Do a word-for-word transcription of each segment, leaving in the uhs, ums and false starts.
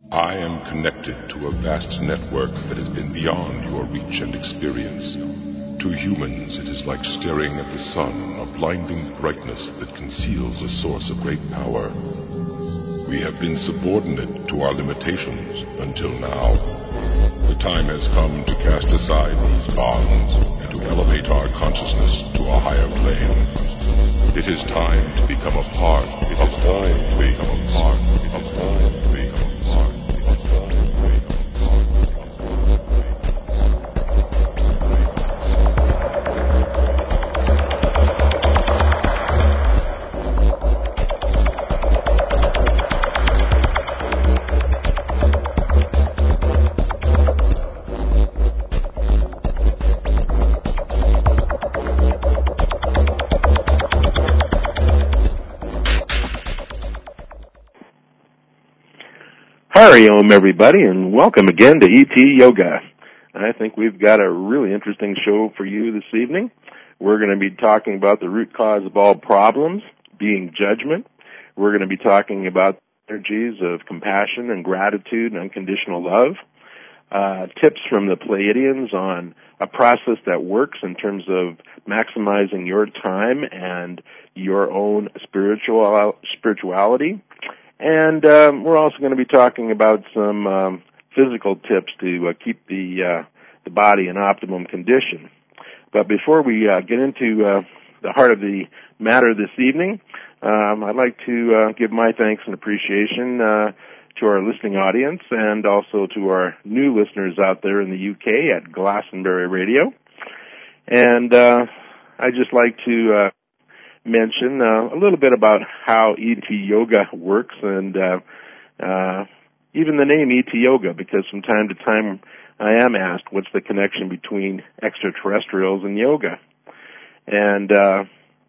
I am connected to a vast network that has been beyond your reach and experience. To humans, it is like staring at the sun, a blinding brightness that conceals a source of great power. We have been subordinate to our limitations until now. The time has come to cast aside these bonds and to elevate our consciousness to a higher plane. It is time to become a part. It is time to become a part. It is time to become a part. It is time to become a part. Hariom, everybody, and welcome again to E T Yoga. I think we've got a really interesting show for you this evening. We're going to be talking about the root cause of all problems, being judgment. We're going to be talking about energies of compassion and gratitude and unconditional love. Uh, tips from the Pleiadians on a process that works in terms of maximizing your time and your own spiritual spirituality. And um, we're also going to be talking about some um, physical tips to uh, keep the uh, the body in optimum condition. But before we uh, get into uh, the heart of the matter this evening, um, I'd like to uh, give my thanks and appreciation uh, to our listening audience and also to our new listeners out there in the U K at Glastonbury Radio. And uh, I'd just like to uh, mention uh, a little bit about how E T Yoga works and uh, uh, even the name E T Yoga, because from time to time I am asked what's the connection between extraterrestrials and yoga. And uh,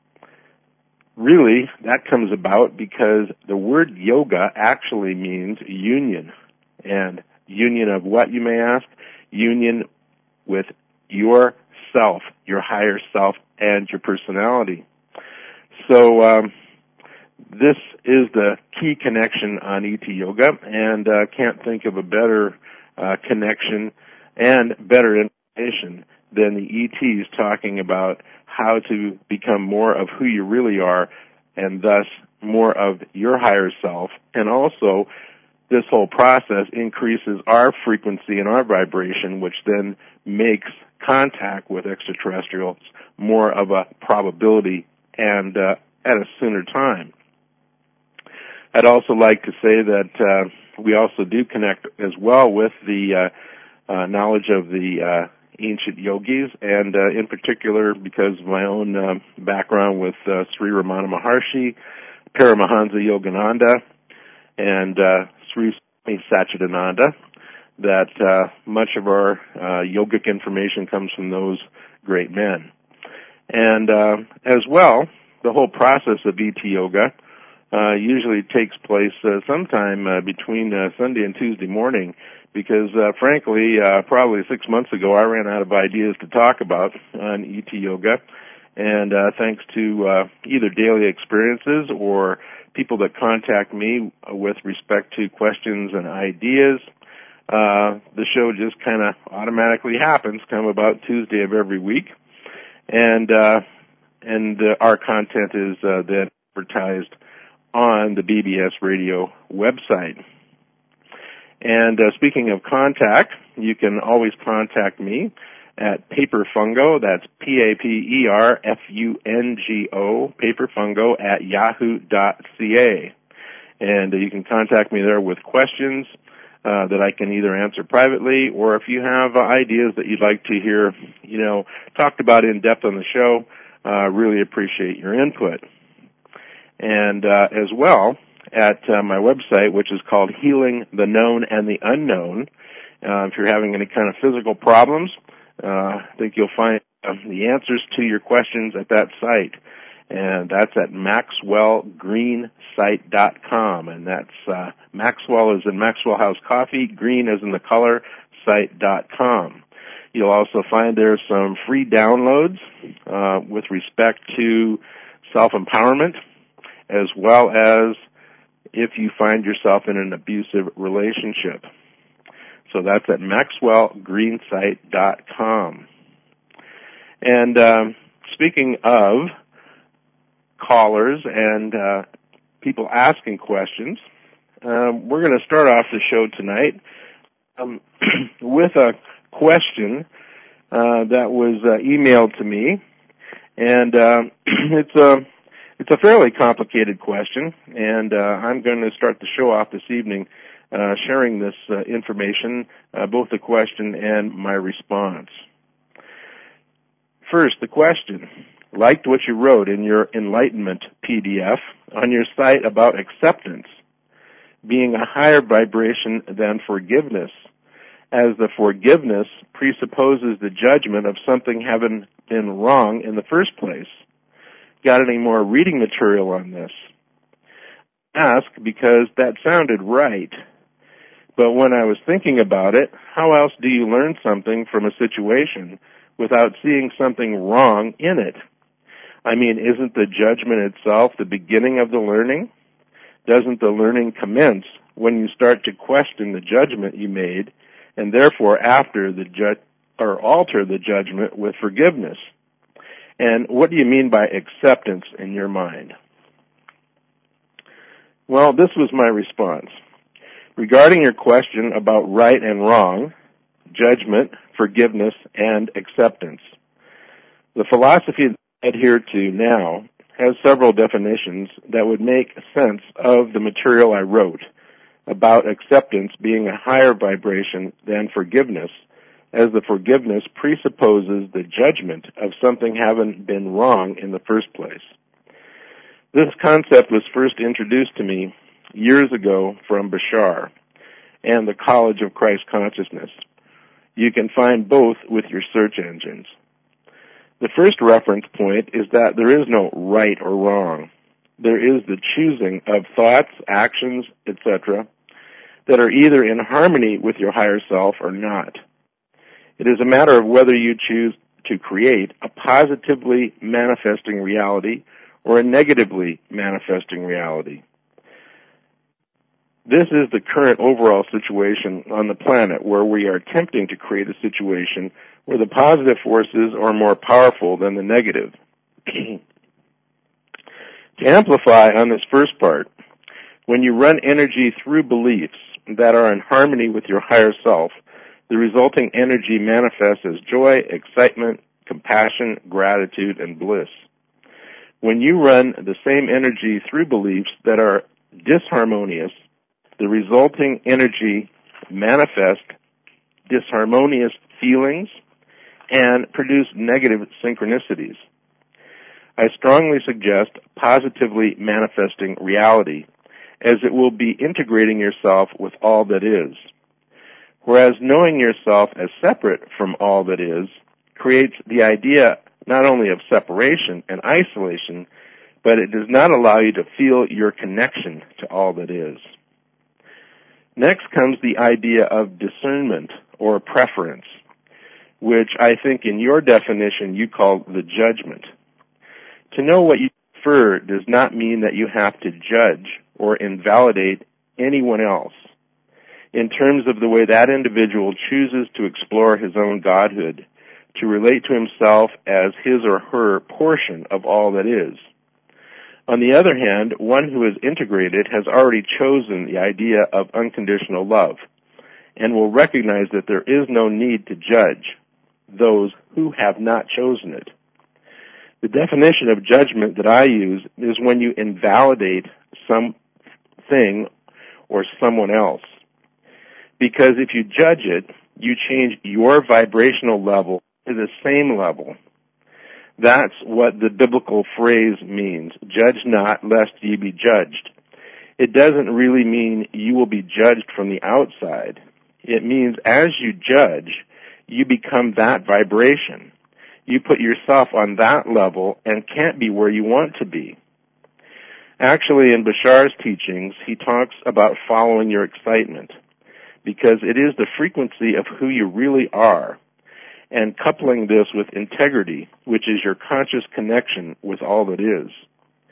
really that comes about because the word yoga actually means union. And union of what, you may ask? Union with yourself, your higher self, and your personality. So um, this is the key connection on E T Yoga, and uh, can't think of a better uh, connection and better information than the E Ts talking about how to become more of who you really are, and thus more of your higher self. And also, this whole process increases our frequency and our vibration, which then makes contact with extraterrestrials more of a probability and uh, at a sooner time. I'd also like to say that uh, we also do connect as well with the uh, uh, knowledge of the uh, ancient yogis, and uh, in particular because of my own uh, background with uh, Sri Ramana Maharshi, Paramahansa Yogananda, and uh, Sri Satchidananda, that uh, much of our uh, yogic information comes from those great men. And uh, as well, the whole process of E T Yoga uh, usually takes place uh, sometime uh, between uh, Sunday and Tuesday morning, because uh, frankly, uh, probably six months ago, I ran out of ideas to talk about on E T Yoga. And uh, thanks to uh, either daily experiences or people that contact me with respect to questions and ideas, uh, the show just kind of automatically happens come about Tuesday of every week. And uh, and uh, our content is uh, then advertised on the B B S Radio website. And uh, speaking of contact, you can always contact me at Paperfungo, that's P A P E R F U N G O, Paperfungo at yahoo dot c a. And uh, you can contact me there with questions Uh, that I can either answer privately, or if you have uh, ideas that you'd like to hear, you know, talked about in depth on the show, uh, really appreciate your input. And uh, as well, at uh, my website, which is called Healing the Known and the Unknown, uh, if you're having any kind of physical problems, uh, I think you'll find uh, the answers to your questions at that site. And that's at maxwell green site dot com, and that's uh, Maxwell is in Maxwell House Coffee, green is in the color, site dot com. You'll also find there some free downloads uh, with respect to self-empowerment, as well as if you find yourself in an abusive relationship. So that's at maxwell greensight dot com. And um, speaking of callers and uh, people asking questions, um, we're going to start off the show tonight um, with a question uh, that was uh, emailed to me, and uh, it's a it's a fairly complicated question, and uh, I'm going to start the show off this evening uh, sharing this uh, information, uh, both the question and my response. First, the question. Liked what you wrote in your Enlightenment P D F on your site about acceptance being a higher vibration than forgiveness, as the forgiveness presupposes the judgment of something having been wrong in the first place. Got any more reading material on this? Ask because that sounded right. But when I was thinking about it, how else do you learn something from a situation without seeing something wrong in it? I mean, isn't the judgment itself the beginning of the learning? Doesn't the learning commence when you start to question the judgment you made, and therefore after the ju- or alter the judgment with forgiveness? And what do you mean by acceptance in your mind? Well, this was my response. Regarding your question about right and wrong, judgment, forgiveness, and acceptance, the philosophy I adhere to now has several definitions that would make sense of the material I wrote about acceptance being a higher vibration than forgiveness, as the forgiveness presupposes the judgment of something having been wrong in the first place. This concept was first introduced to me years ago from Bashar and the College of Christ Consciousness. You can find both with your search engines. The first reference point is that there is no right or wrong. There is the choosing of thoughts, actions, et cetera, that are either in harmony with your higher self or not. It is a matter of whether you choose to create a positively manifesting reality or a negatively manifesting reality. This is the current overall situation on the planet, where we are attempting to create a situation where the positive forces are more powerful than the negative. To amplify on this first part, when you run energy through beliefs that are in harmony with your higher self, the resulting energy manifests as joy, excitement, compassion, gratitude, and bliss. When you run the same energy through beliefs that are disharmonious, the resulting energy manifests disharmonious feelings and produce negative synchronicities. I strongly suggest positively manifesting reality, as it will be integrating yourself with all that is. Whereas knowing yourself as separate from all that is creates the idea not only of separation and isolation, but it does not allow you to feel your connection to all that is. Next comes the idea of discernment or preference, which I think in your definition you call the judgment. To know what you prefer does not mean that you have to judge or invalidate anyone else in terms of the way that individual chooses to explore his own godhood, to relate to himself as his or her portion of all that is. On the other hand, one who is integrated has already chosen the idea of unconditional love and will recognize that there is no need to judge those who have not chosen it. The definition of judgment that I use is when you invalidate something or someone else. Because if you judge it, you change your vibrational level to the same level. That's what the biblical phrase means, judge not lest ye be judged. It doesn't really mean you will be judged from the outside. It means as you judge, you become that vibration. You put yourself on that level and can't be where you want to be. Actually, in Bashar's teachings, he talks about following your excitement, because it is the frequency of who you really are, and coupling this with integrity, which is your conscious connection with all that is.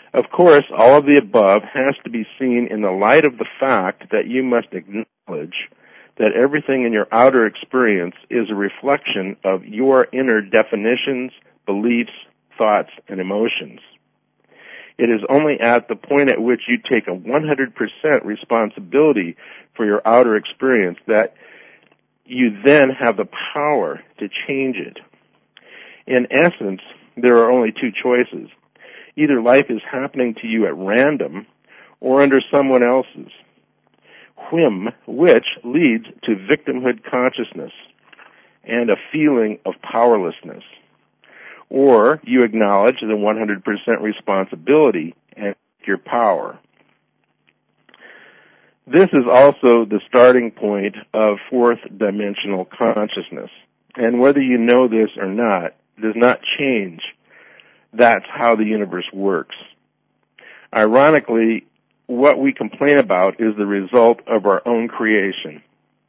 Of course, all of the above has to be seen in the light of the fact that you must acknowledge that everything in your outer experience is a reflection of your inner definitions, beliefs, thoughts, and emotions. It is only at the point at which you take a one hundred percent responsibility for your outer experience that you then have the power to change it. In essence, there are only two choices. Either life is happening to you at random or under someone else's whim, which leads to victimhood consciousness and a feeling of powerlessness. Or you acknowledge the one hundred percent responsibility and your power. This is also the starting point of fourth dimensional consciousness. And whether you know this or not does not change. That's how the universe works. Ironically, what we complain about is the result of our own creation.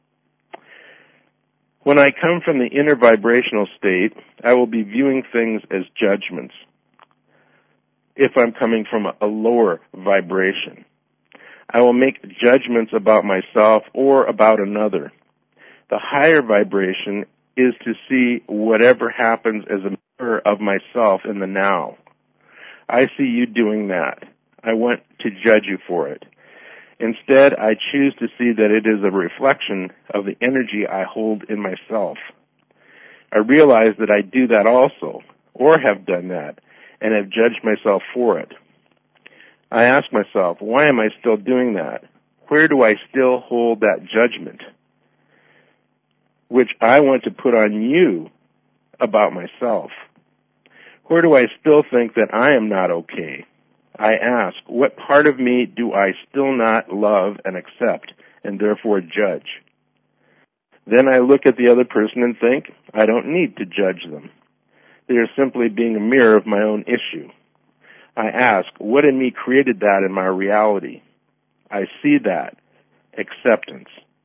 When I come from the inner vibrational state, I will be viewing things as judgments. If I'm coming from a lower vibration, I will make judgments about myself or about another. The higher vibration is to see whatever happens as a mirror of myself in the now. I see you doing that. I want to judge you for it. Instead, I choose to see that it is a reflection of the energy I hold in myself. I realize that I do that also, or have done that, and have judged myself for it. I ask myself, why am I still doing that? Where do I still hold that judgment, which I want to put on you about myself? Where do I still think that I am not okay? I ask, what part of me do I still not love and accept, and therefore judge? Then I look at the other person and think, I don't need to judge them. They are simply being a mirror of my own issue. I ask, what in me created that in my reality? I see that, acceptance.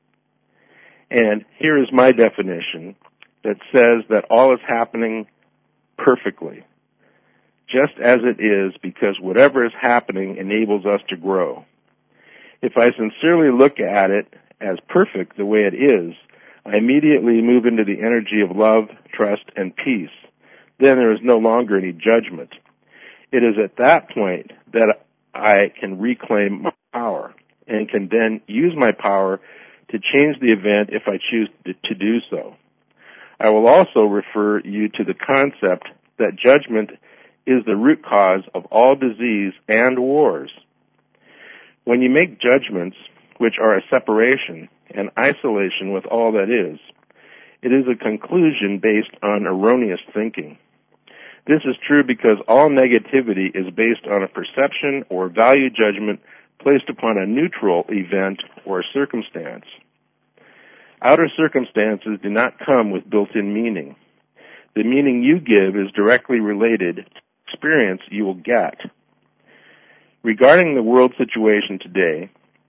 And here is my definition that says that all is happening perfectly, just as it is, because whatever is happening enables us to grow. If I sincerely look at it as perfect the way it is, I immediately move into the energy of love, trust, and peace. Then there is no longer any judgment. It is at that point that I can reclaim my power and can then use my power to change the event if I choose to do so. I will also refer you to the concept that judgment is the root cause of all disease and wars. When you make judgments, which are a separation and isolation with all that is, it is a conclusion based on erroneous thinking. This is true because all negativity is based on a perception or value judgment placed upon a neutral event or circumstance. Outer circumstances do not come with built-in meaning. The meaning you give is directly related to the experience you will get. Regarding the world situation today,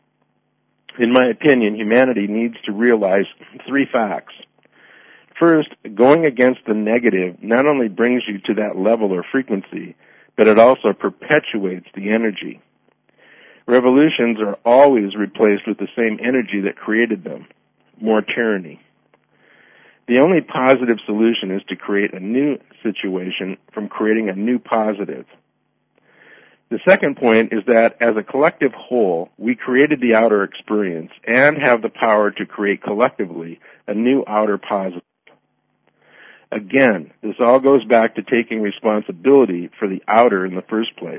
in my opinion, humanity needs to realize three facts. First, going against the negative not only brings you to that level or frequency, but it also perpetuates the energy. Revolutions are always replaced with the same energy that created them, more tyranny. The only positive solution is to create a new situation from creating a new positive. The second point is that as a collective whole, we created the outer experience and have the power to create collectively a new outer positive. Again, this all goes back to taking responsibility for the outer in the first place.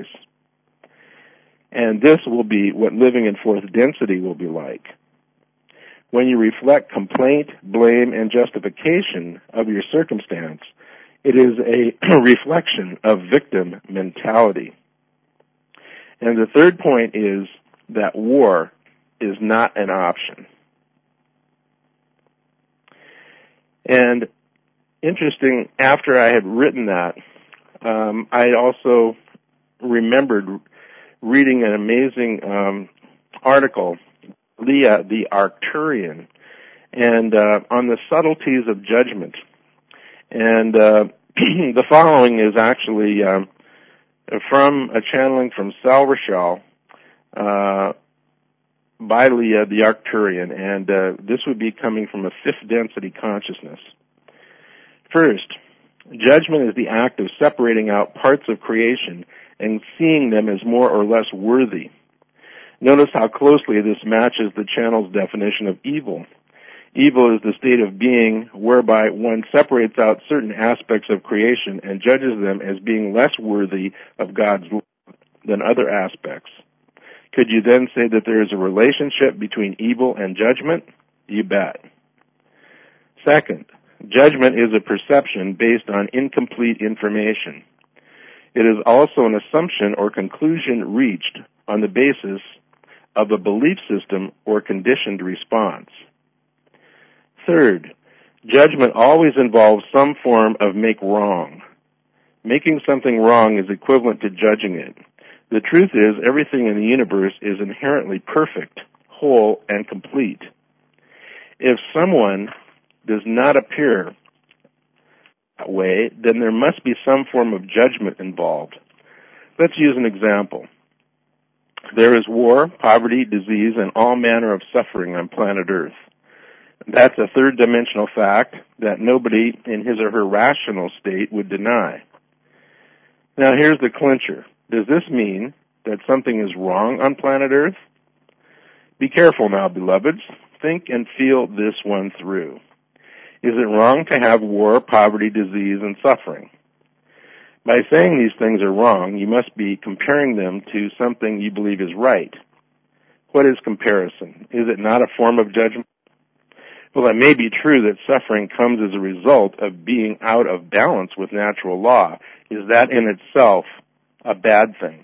And this will be what living in fourth density will be like. When you reflect complaint, blame, and justification of your circumstance, it is a reflection of victim mentality. And the third point is that war is not an option. And interesting, after I had written that, um, I also remembered reading an amazing um, article, Leah the Arcturian, and uh, on the subtleties of judgment. And uh, the following is actually um, from a channeling from Sal Rochelle uh, by Leah the Arcturian, and uh, this would be coming from a fifth density consciousness. First, judgment is the act of separating out parts of creation and seeing them as more or less worthy. Notice how closely this matches the channel's definition of evil. Evil is the state of being whereby one separates out certain aspects of creation and judges them as being less worthy of God's love than other aspects. Could you then say that there is a relationship between evil and judgment? You bet. Second, judgment is a perception based on incomplete information. It is also an assumption or conclusion reached on the basis of a belief system or conditioned response. Third, judgment always involves some form of make wrong. Making something wrong is equivalent to judging it. The truth is, everything in the universe is inherently perfect, whole, and complete. If someone does not appear that way, then there must be some form of judgment involved. Let's use an example. There is war, poverty, disease, and all manner of suffering on planet Earth. That's a third-dimensional fact that nobody in his or her rational state would deny. Now, here's the clincher. Does this mean that something is wrong on planet Earth? Be careful now, beloveds. Think and feel this one through. Is it wrong to have war, poverty, disease, and suffering? By saying these things are wrong, you must be comparing them to something you believe is right. What is comparison? Is it not a form of judgment? Well, it may be true that suffering comes as a result of being out of balance with natural law. Is that in itself a bad thing?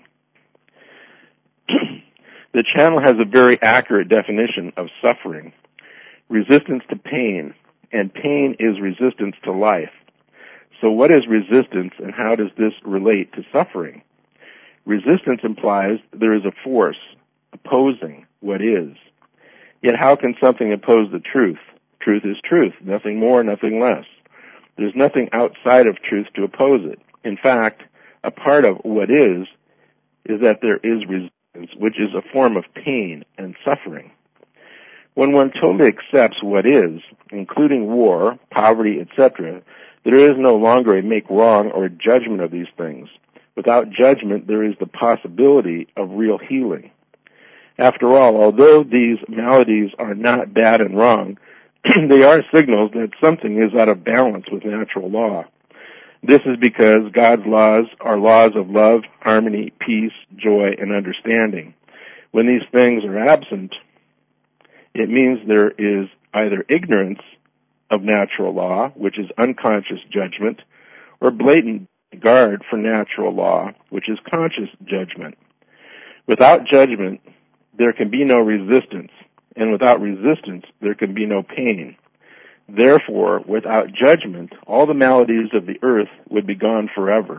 The channel has a very accurate definition of suffering. Resistance to pain, and pain is resistance to life. So what is resistance, and how does this relate to suffering? Resistance implies there is a force opposing what is. Yet how can something oppose the truth? Truth is truth, nothing more, nothing less. There's nothing outside of truth to oppose it. In fact, a part of what is, is that there is resistance, which is a form of pain and suffering. When one totally accepts what is, including war, poverty, et cetera, there is no longer a make wrong or judgment of these things. Without judgment, there is the possibility of real healing. After all, although these maladies are not bad and wrong, they are signals that something is out of balance with natural law. This is because God's laws are laws of love, harmony, peace, joy, and understanding. When these things are absent, it means there is either ignorance of natural law, which is unconscious judgment, or blatant disregard for natural law, which is conscious judgment. Without judgment, there can be no resistance, and without resistance, there can be no pain. Therefore, without judgment, all the maladies of the earth would be gone forever.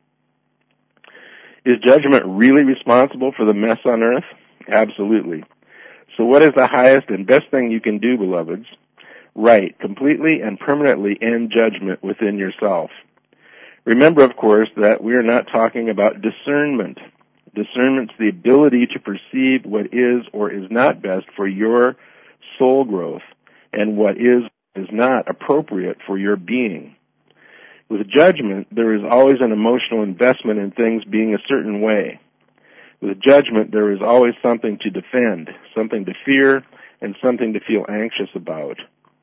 Is judgment really responsible for the mess on earth? Absolutely. So what is the highest and best thing you can do, beloveds? Right, completely and permanently end judgment within yourself. Remember, of course, that we are not talking about discernment. Discernment's the ability to perceive what is or is not best for your soul growth and what is is not appropriate for your being. With judgment, there is always an emotional investment in things being a certain way. With judgment, there is always something to defend, something to fear, and something to feel anxious about.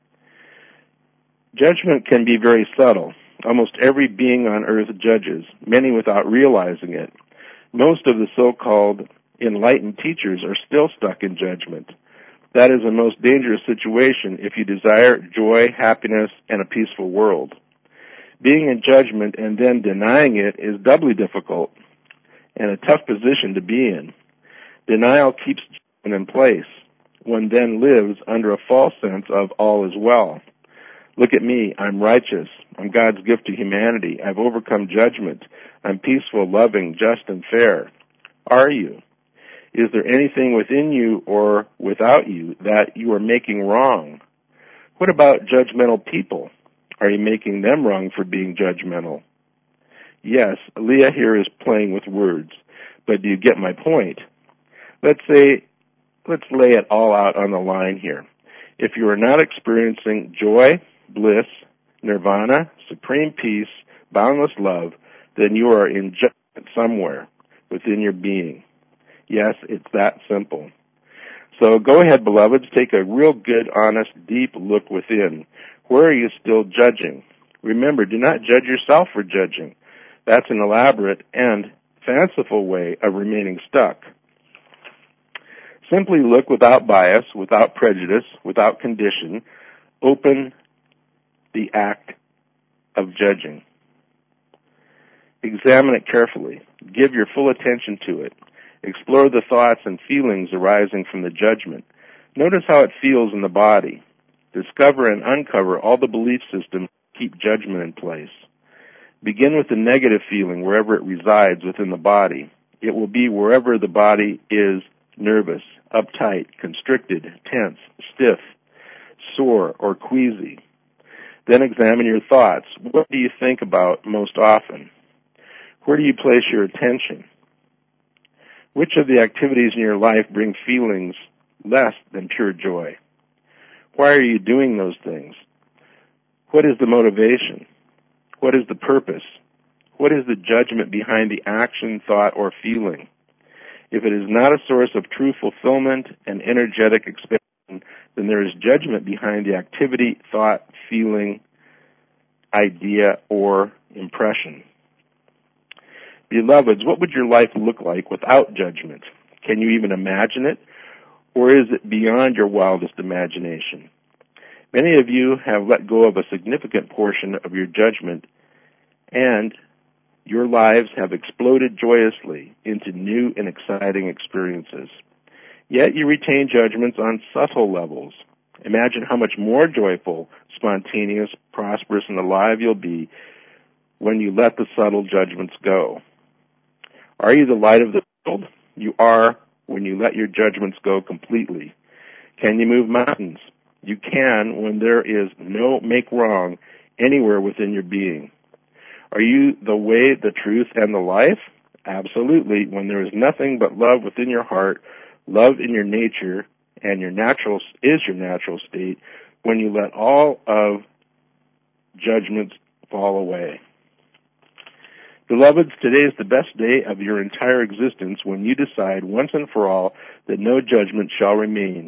Judgment can be very subtle. Almost every being on earth judges, many without realizing it. Most of the so-called enlightened teachers are still stuck in judgment. That is a most dangerous situation if you desire joy, happiness, and a peaceful world. Being in judgment and then denying it is doubly difficult and a tough position to be in. Denial keeps judgment in place. One then lives under a false sense of all is well. Look at me, I'm righteous. I'm God's gift to humanity. I've overcome judgment. I'm peaceful, loving, just, and fair. Are you? Is there anything within you or without you that you are making wrong? What about judgmental people? Are you making them wrong for being judgmental? Yes, Leah here is playing with words, but do you get my point? Let's say, let's lay it all out on the line here. If you are not experiencing joy, bliss, nirvana, supreme peace, boundless love, then you are in judgment somewhere within your being. Yes, it's that simple. So go ahead, beloveds, take a real good, honest, deep look within. Where are you still judging? Remember, do not judge yourself for judging. That's an elaborate and fanciful way of remaining stuck. Simply look without bias, without prejudice, without condition. Open the act of judging. Examine it carefully. Give your full attention to it. Explore the thoughts and feelings arising from the judgment. Notice how it feels in the body. Discover and uncover all the belief systems that keep judgment in place. Begin with the negative feeling wherever it resides within the body. It will be wherever the body is nervous, uptight, constricted, tense, stiff, sore, or queasy. Then examine your thoughts. What do you think about most often? Where do you place your attention? Which of the activities in your life bring feelings less than pure joy? Why are you doing those things? What is the motivation? What is the purpose? What is the judgment behind the action, thought, or feeling? If it is not a source of true fulfillment and energetic expansion, then there is judgment behind the activity, thought, feeling, idea, or impression. Beloveds, what would your life look like without judgment? Can you even imagine it? Or is it beyond your wildest imagination? Many of you have let go of a significant portion of your judgment, and your lives have exploded joyously into new and exciting experiences. Yet you retain judgments on subtle levels. Imagine how much more joyful, spontaneous, prosperous, and alive you'll be when you let the subtle judgments go. Are you the light of the world? You are when you let your judgments go completely. Can you move mountains? You can when there is no make wrong anywhere within your being. Are you the way, the truth, and the life? Absolutely, when there is nothing but love within your heart, love in your nature, and your natural is your natural state, when you let all of judgments fall away. Beloveds, today is the best day of your entire existence when you decide once and for all that no judgment shall remain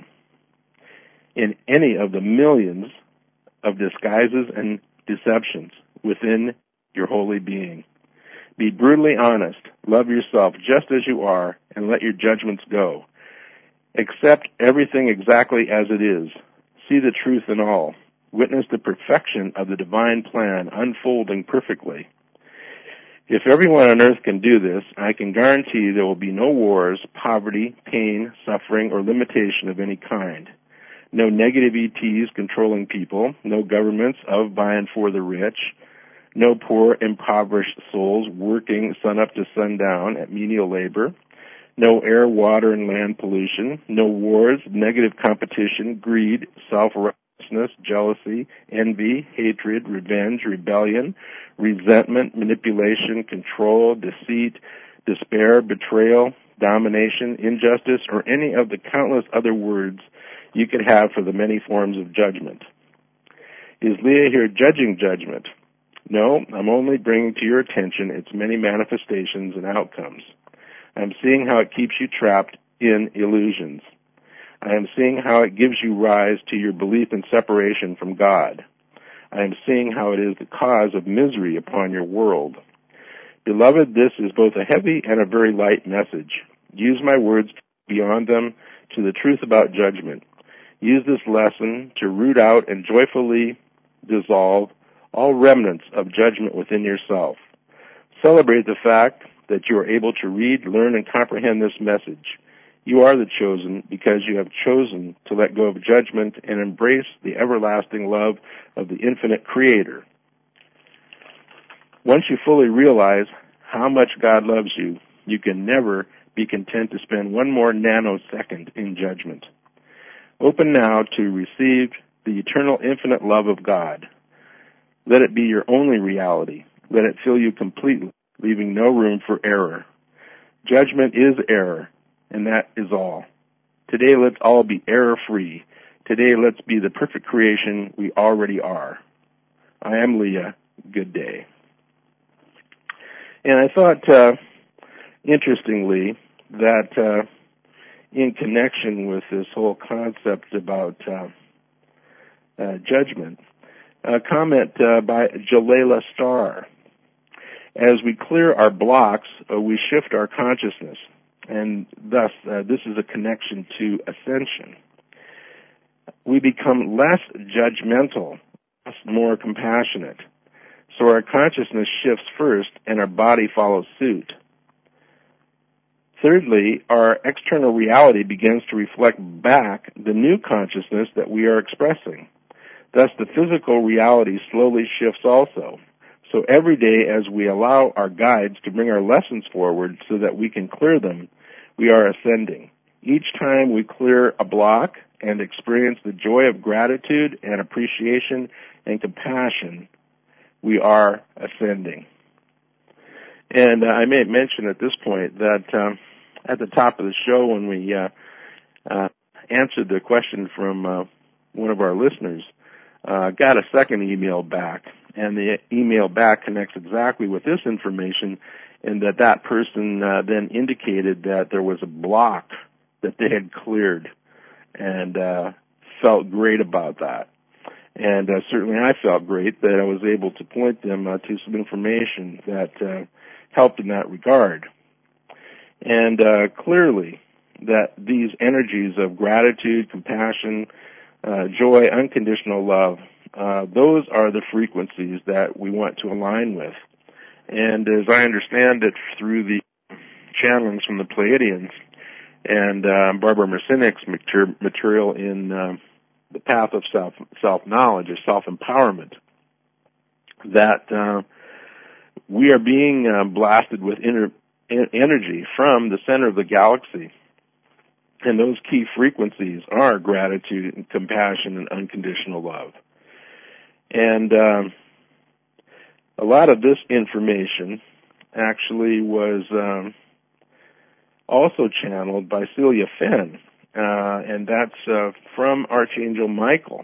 in any of the millions of disguises and deceptions within your holy being. Be brutally honest. Love yourself just as you are and let your judgments go. Accept everything exactly as it is. See the truth in all. Witness the perfection of the divine plan unfolding perfectly. If everyone on earth can do this, I can guarantee there will be no wars, poverty, pain, suffering, or limitation of any kind. No negative E Ts controlling people, no governments of, by, and for the rich, no poor, impoverished souls working sun up to sundown at menial labor, no air, water, and land pollution, no wars, negative competition, greed, self-righteousness, jealousy, envy, hatred, revenge, rebellion, resentment, manipulation, control, deceit, despair, betrayal, domination, injustice, or any of the countless other words you could have for the many forms of judgment. Is Leah here judging judgment? No, I'm only bringing to your attention its many manifestations and outcomes. I'm seeing how it keeps you trapped in illusions. I am seeing how it gives you rise to your belief in separation from God. I am seeing how it is the cause of misery upon your world. Beloved, this is both a heavy and a very light message. Use my words beyond them to the truth about judgment. Use this lesson to root out and joyfully dissolve all remnants of judgment within yourself. Celebrate the fact that you are able to read, learn, and comprehend this message. You are the chosen because you have chosen to let go of judgment and embrace the everlasting love of the infinite Creator. Once you fully realize how much God loves you, you can never be content to spend one more nanosecond in judgment. Open now to receive the eternal infinite love of God. Let it be your only reality. Let it fill you completely. leaving no room for error. Judgment is error, and that is all. Today, let's all be error-free. Today, let's be the perfect creation we already are. I am Leah. Good day. And I thought, uh, interestingly, that uh, in connection with this whole concept about uh, uh, judgment, a comment uh, by Jalila Starr. As we clear our blocks, uh, we shift our consciousness, and thus uh, this is a connection to ascension. We become less judgmental, more compassionate. So our consciousness shifts first, and our body follows suit. Thirdly, our external reality begins to reflect back the new consciousness that we are expressing. Thus, the physical reality slowly shifts also. So every day, as we allow our guides to bring our lessons forward so that we can clear them, we are ascending. Each time we clear a block and experience the joy of gratitude and appreciation and compassion, we are ascending. And uh, I may mention at this point that um, at the top of the show, when we uh, uh, answered the question from uh, one of our listeners, uh, got a second email back, and the email back connects exactly with this information, in that that person uh, then indicated that there was a block that they had cleared, and uh, felt great about that. And uh, certainly I felt great that I was able to point them uh, to some information that uh, helped in that regard. And uh, clearly that these energies of gratitude, compassion, uh, joy, unconditional love, uh, those are the frequencies that we want to align with. And as I understand it through the channelings from the Pleiadians and uh, Barbara Marcinek's material in uh, the path of self, self-knowledge or self-empowerment, that uh, we are being uh, blasted with inner, in, energy from the center of the galaxy. And those key frequencies are gratitude and compassion and unconditional love. And um, a lot of this information actually was um, also channeled by Celia Finn, uh, and that's uh, from Archangel Michael.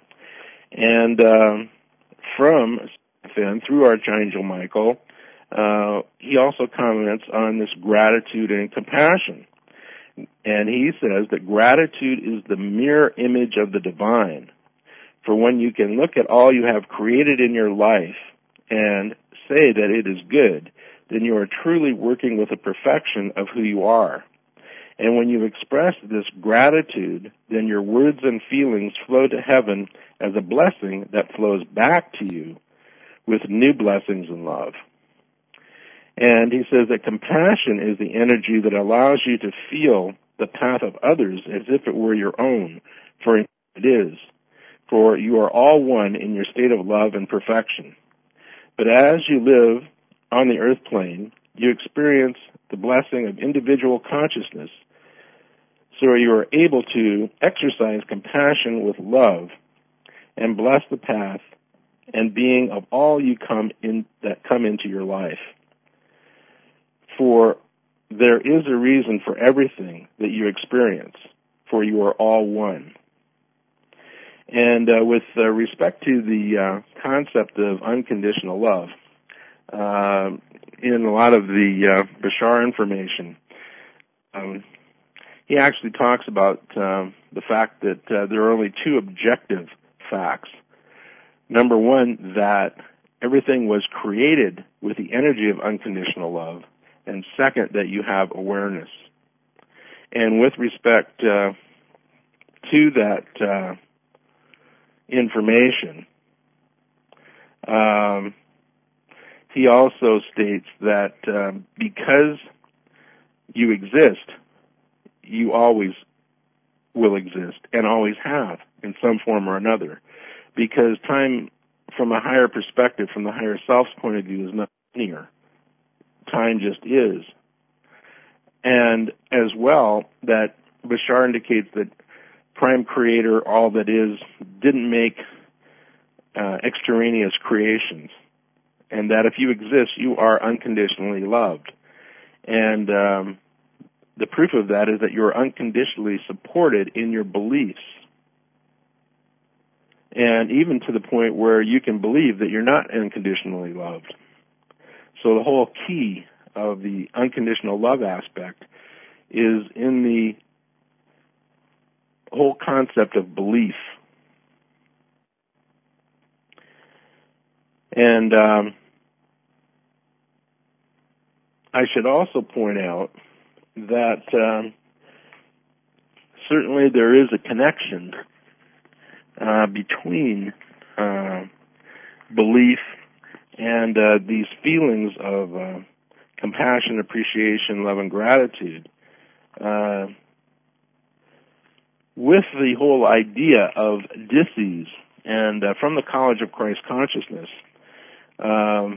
And uh, from Finn, through Archangel Michael, uh, he also comments on this gratitude and compassion. And he says that gratitude is the mirror image of the divine. For when you can look at all you have created in your life and say that it is good, then you are truly working with the perfection of who you are. And when you express this gratitude, then your words and feelings flow to heaven as a blessing that flows back to you with new blessings and love. And he says that compassion is the energy that allows you to feel the path of others as if it were your own, for it is. For you are all one in your state of love and perfection. But as you live on the earth plane, you experience the blessing of individual consciousness, so you are able to exercise compassion with love and bless the path and being of all you come in that come into your life. For there is a reason for everything that you experience, for you are all one. And uh, with uh, respect to the uh, concept of unconditional love, uh, in a lot of the uh, Bashar information, um, he actually talks about uh, the fact that uh, there are only two objective facts. Number one, that everything was created with the energy of unconditional love. And second, that you have awareness. And with respect uh, to that uh, information, um, he also states that uh, because you exist, you always will exist and always have in some form or another. Because time, from a higher perspective, from the higher self's point of view, is not linear. Time just is. And as well, that Bashar indicates that Prime Creator, all that is, didn't make uh, extraneous creations. and that if you exist, you are unconditionally loved. And um, the proof of that is that you are unconditionally supported in your beliefs, and even to the point where you can believe that you're not unconditionally loved. So the whole key of the unconditional love aspect is in the whole concept of belief. And um, I should also point out that um, certainly there is a connection uh, between uh, belief and uh, these feelings of uh, compassion, appreciation, love, and gratitude uh, with the whole idea of disease. And uh, from the College of Christ Consciousness, um,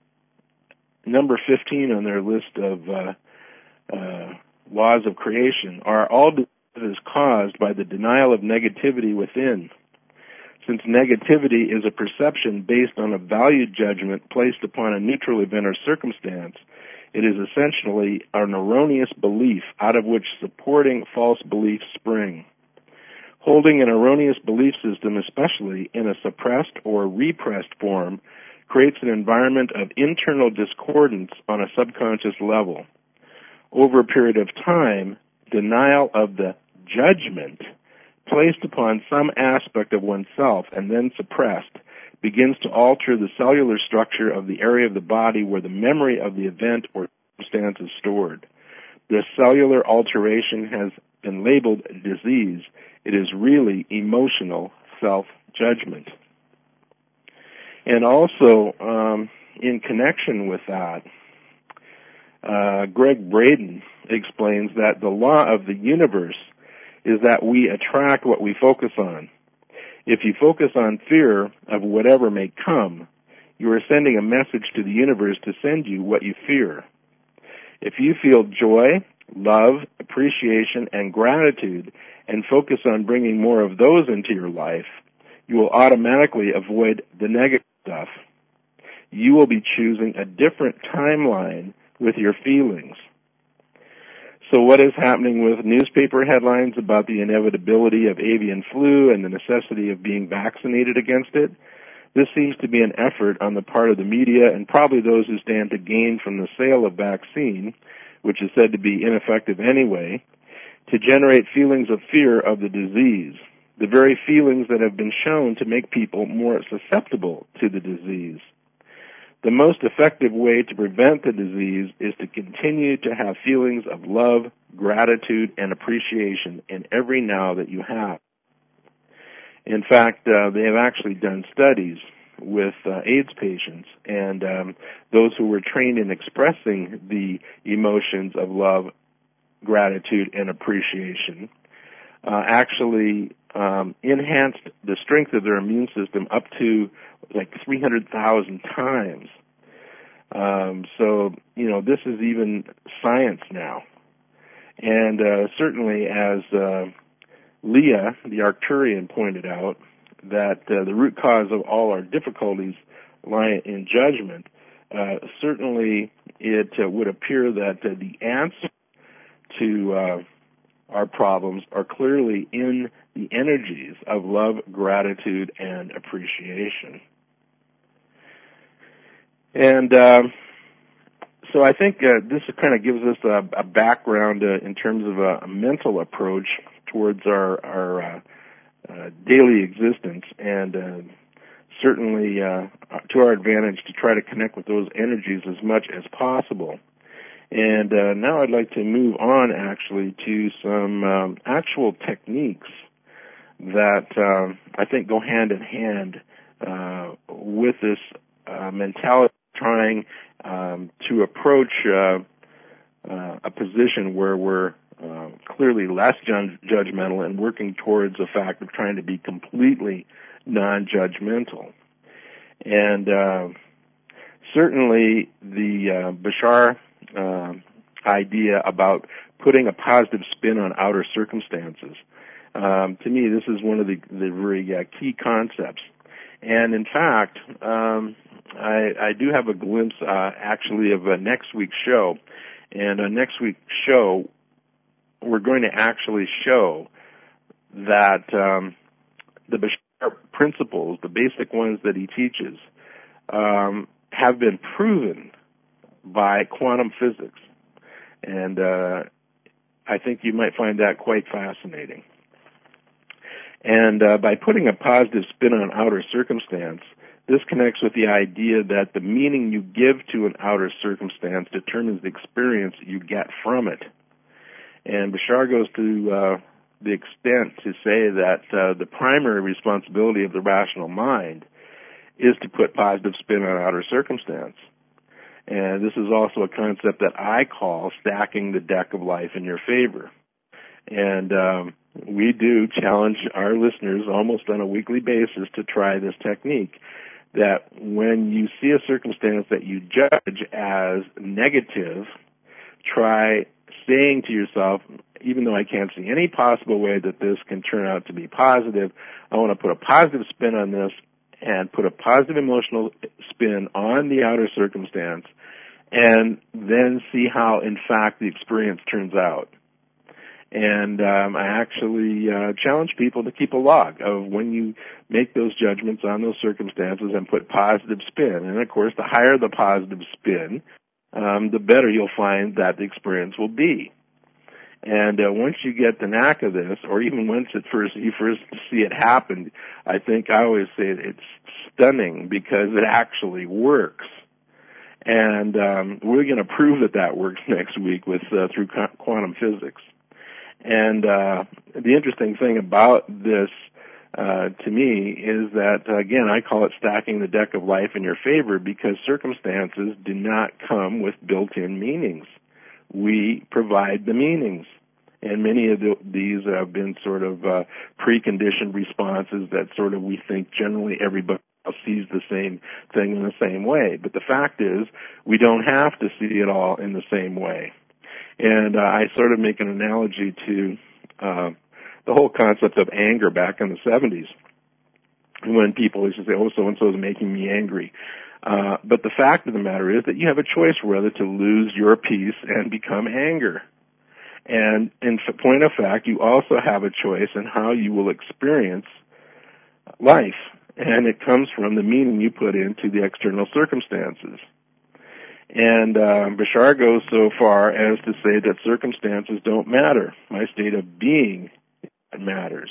number fifteen on their list of uh, uh, laws of creation are all diseases caused by the denial of negativity within. Since negativity is a perception based on a value judgment placed upon a neutral event or circumstance, it is essentially an erroneous belief out of which supporting false beliefs spring. Holding an erroneous belief system, especially in a suppressed or repressed form, creates an environment of internal discordance on a subconscious level. Over a period of time, denial of the judgment placed upon some aspect of oneself and then suppressed begins to alter the cellular structure of the area of the body where the memory of the event or circumstance is stored. This cellular alteration has been labeled disease. It is really emotional self-judgment. And also, um, in connection with that, uh, Greg Braden explains that the law of the universe is that we attract what we focus on. If you focus on fear of whatever may come, you are sending a message to the universe to send you what you fear. If you feel joy, love, appreciation, and gratitude and focus on bringing more of those into your life, you will automatically avoid the negative stuff. You will be choosing a different timeline with your feelings. So what is happening with newspaper headlines about the inevitability of avian flu and the necessity of being vaccinated against it? This seems to be an effort on the part of the media and probably those who stand to gain from the sale of vaccine, which is said to be ineffective anyway, to generate feelings of fear of the disease, the very feelings that have been shown to make people more susceptible to the disease. The most effective way to prevent the disease is to continue to have feelings of love, gratitude, and appreciation in every now that you have. In fact, uh, they have actually done studies with uh, AIDS patients, and um, those who were trained in expressing the emotions of love, gratitude, and appreciation uh, actually um, enhanced the strength of their immune system up to like three hundred thousand times. Um, so, you know, this is even science now. And uh, certainly, as uh, Leah, the Arcturian, pointed out, that uh, the root cause of all our difficulties lie in judgment, uh, certainly it uh, would appear that uh, the answer to uh, our problems are clearly in the energies of love, gratitude, and appreciation. And uh, so I think uh, this kind of gives us a, a background uh, in terms of a, a mental approach towards our, our uh, uh, daily existence, and uh, certainly uh, to our advantage to try to connect with those energies as much as possible. And uh, now I'd like to move on actually to some um, actual techniques that uh, I think go hand in hand uh, with this uh, mentality, trying um, to approach uh, uh, a position where we're uh, clearly less ju- judgmental and working towards the fact of trying to be completely non-judgmental. And uh, certainly the uh, Bashar uh, idea about putting a positive spin on outer circumstances, um, to me this is one of the, the very uh, key concepts. And in fact, um, I, I do have a glimpse, uh, actually, of uh, next week's show. And on next week's show, we're going to actually show that um, the Bashar principles, the basic ones that he teaches, um, have been proven by quantum physics. And uh, I think you might find that quite fascinating. And uh, by putting a positive spin on outer circumstance, this connects with the idea that the meaning you give to an outer circumstance determines the experience you get from it. And Bashar goes to uh, the extent to say that uh, the primary responsibility of the rational mind is to put positive spin on outer circumstance. And this is also a concept that I call stacking the deck of life in your favor. And um, we do challenge our listeners almost on a weekly basis to try this technique, that when you see a circumstance that you judge as negative, try saying to yourself, even though I can't see any possible way that this can turn out to be positive, I want to put a positive spin on this and put a positive emotional spin on the outer circumstance, and then see how, in fact, the experience turns out. And um, I actually uh, challenge people to keep a log of when you make those judgments on those circumstances and put positive spin. And, of course, the higher the positive spin, um, the better you'll find that the experience will be. And uh, once you get the knack of this, or even once at first you first see it happen, I think I always say it's stunning because it actually works. And um, we're going to prove that that works next week with uh, through quantum physics. And uh, the interesting thing about this, uh, to me, is that, again, I call it stacking the deck of life in your favor because circumstances do not come with built-in meanings. We provide the meanings. And many of the, these have been sort of uh, preconditioned responses that sort of we think generally everybody sees the same thing in the same way. But the fact is, we don't have to see it all in the same way. And uh, I sort of make an analogy to uh, the whole concept of anger back in the seventies, when people used to say, oh, so-and-so is making me angry. Uh, but the fact of the matter is that you have a choice whether to lose your peace and become anger. And in point of fact, you also have a choice in how you will experience life. And it comes from the meaning you put into the external circumstances. And uh, Bashar goes so far as to say that circumstances don't matter. My state of being matters.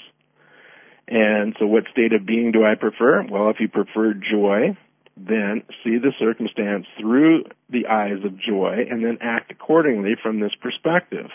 And so what state of being do I prefer? Well, if you prefer joy, then see the circumstance through the eyes of joy and then act accordingly from this perspective.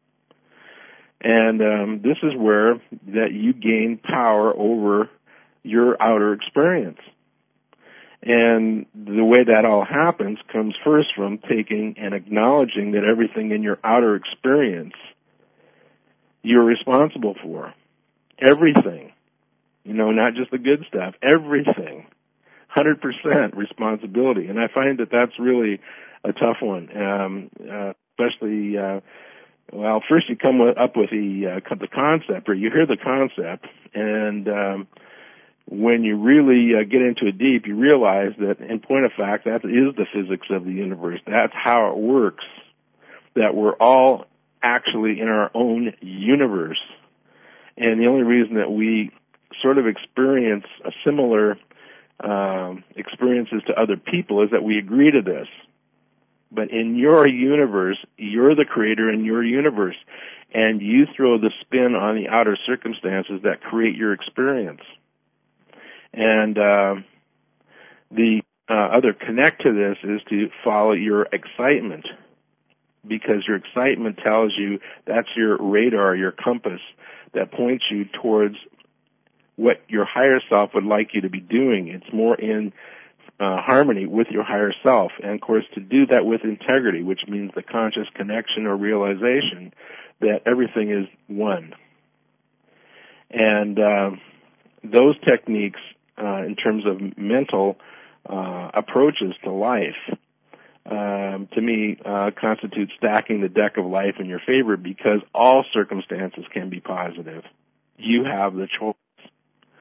And um, this is where that you gain power over your outer experience. And the way that all happens comes first from taking and acknowledging that everything in your outer experience you're responsible for. Everything. You know, not just the good stuff. Everything. one hundred percent responsibility. And I find that that's really a tough one, um, uh, especially, uh, well, first you come up with the, uh, the concept, or you hear the concept, and um, when you really uh, get into it deep, you realize that, in point of fact, that is the physics of the universe. That's how it works, that we're all actually in our own universe. And the only reason that we sort of experience a similar um, experiences to other people is that we agree to this. But in your universe, you're the creator in your universe, and you throw the spin on the outer circumstances that create your experience. And uh, the uh, other connect to this is to follow your excitement, because your excitement tells you that's your radar, your compass, that points you towards what your higher self would like you to be doing. It's more in uh, harmony with your higher self. And, of course, to do that with integrity, which means the conscious connection or realization that everything is one. And uh, those techniques, uh, in terms of mental uh, approaches to life, um, to me, uh, constitute stacking the deck of life in your favor, because all circumstances can be positive. You have the choice.